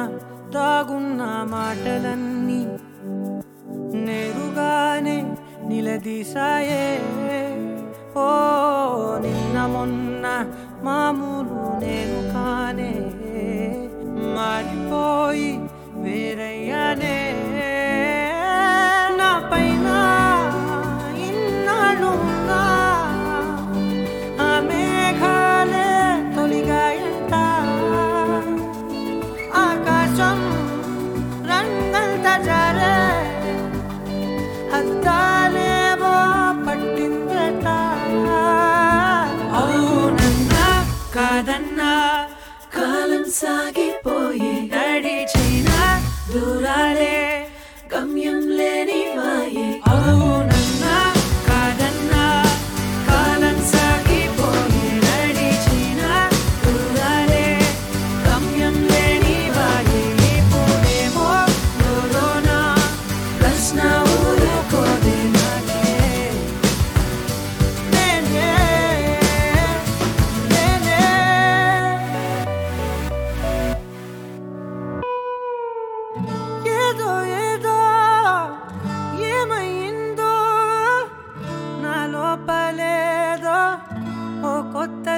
దాగున్న మాటలన్నీ నేరుగానే నిలదీశాయే. ఓ నిన్న మొన్న మామూలు నేను కానే, మారిపోయి వేరయ్యానే. నా పైన ఇన్నాళ్ళున్నా ఆ మేఘాలే తొలిగాయంట. ఆకాశం రంగంత జారే అద్దాలేవో పట్టిందట. అవునన్నా కాదన్నా కాలం సాగిపోయి నడిచిన దూరాలే గమ్యం లేని మాయే. అవునన్నా కాదన్నా కాలం సాగిపోయి నడిచిన దూరాలే గమ్యం లేని మాయే. ఇప్పుడేమో లోలోన ప్రశ్న ఊరుకోదే నాకే. ఏదో ఏదో ఏమైందో నా లోపలేదో ఓ కొత్త